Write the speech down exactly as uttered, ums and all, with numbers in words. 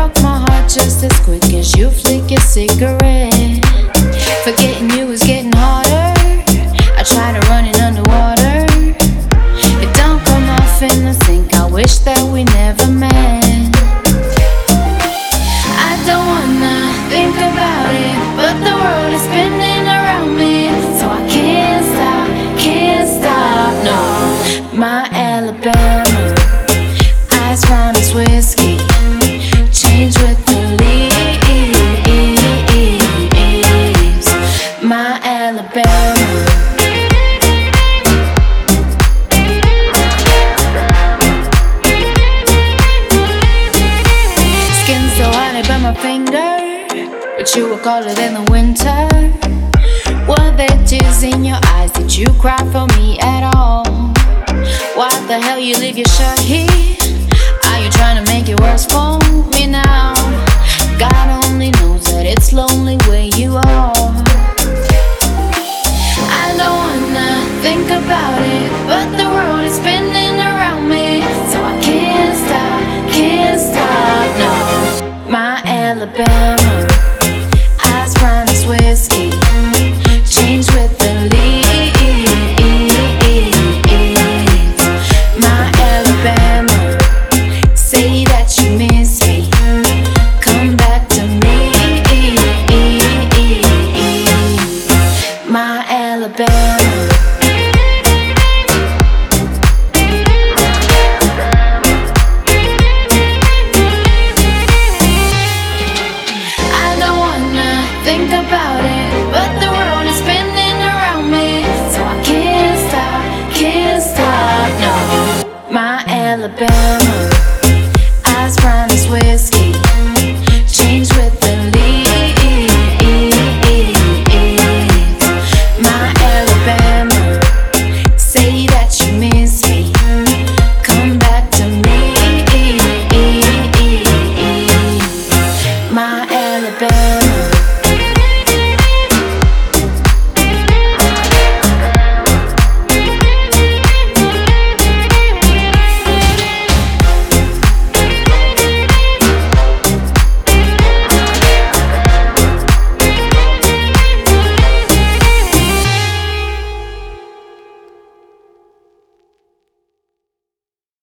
broke my heart just as quick as you flick your cigarette. Forgetting you was getting harder. I try to run it underwater. It don't come often to think I wish that we never met. I don't wanna think about it, but the world is spinning around me, so I can't stop, can't stop, no. My Alabama, eyes round as whiskey, change with the leaves. My Alabama. Skin so hot it burn my finger, but you were colder than the winter. Were there tears in your eyes? Did you cry for me at all? Why the hell you leave your shirt here? Are you trying to make it worse for me now? God only knows that it's lonely where you are. I don't wanna think about it, but the world is spinning around me, so I can't stop, can't stop, no. My Alabama.